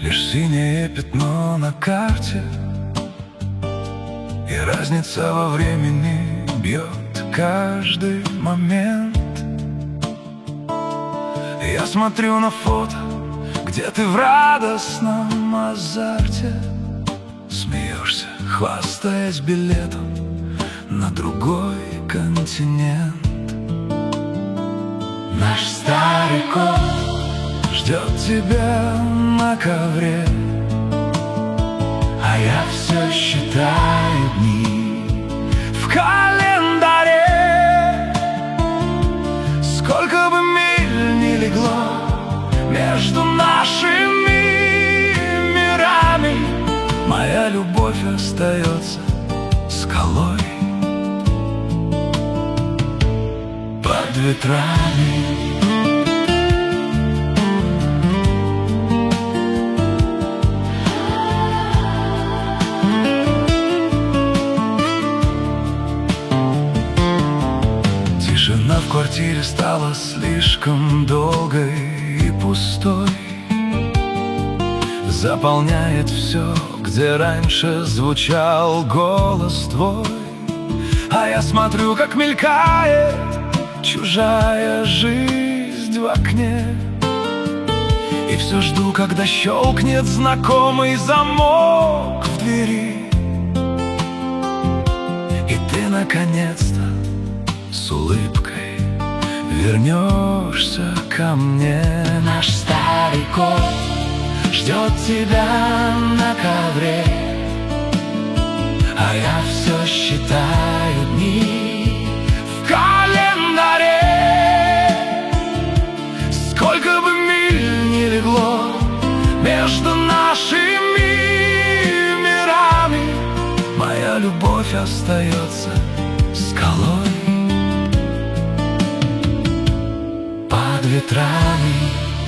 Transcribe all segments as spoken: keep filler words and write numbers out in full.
лишь синее пятно на карте, и разница во времени бьет каждый момент. Я смотрю на фото, где ты в радостном азарте смеешься, хвастаясь билетом на другой континент. Наш старый кот ждет тебя на ковре, а я все считаю дни в календаре. Сколько бы миль ни легло между нашими мирами, моя любовь остается скалой под ветрами. Тишина в квартире стала слишком долгой и пустой, заполняет все, где раньше звучал голос твой. А я смотрю, как мелькает чужая жизнь в окне, и все жду, когда щелкнет знакомый замок в двери, и ты наконец-то с улыбкой вернешься ко мне. Наш старый кот ждет тебя на ковре, а я все считаю дни в календаре. Сколько бы миль ни легло между нашими мирами, моя любовь остается скалой под ветрами.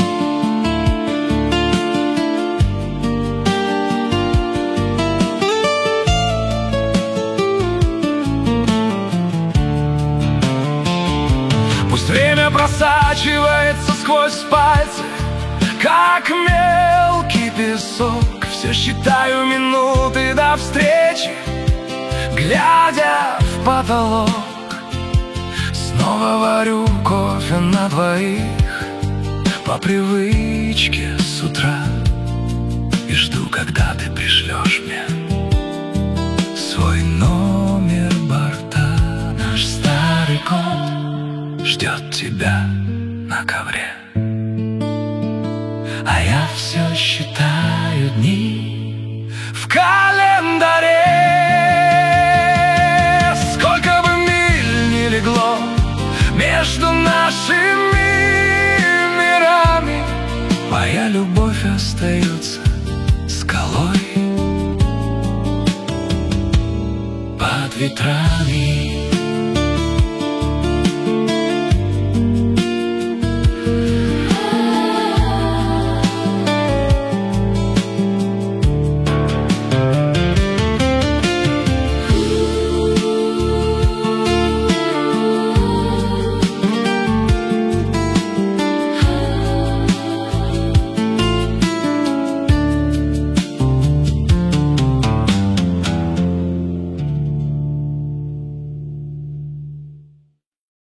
Пусть время просачивается сквозь пальцы, как мелкий песок. Все считаю минуты до встречи, глядя в потолок. Снова варю кофе на двоих по привычке с утра, и жду, когда ты пришлешь мне свой номер борта. Наш старый кот ждет тебя на ковре, а я все считаю дни в календаре. Сколько бы миль ни легло между нашими мирами, моя любовь остается скалой под ветрами.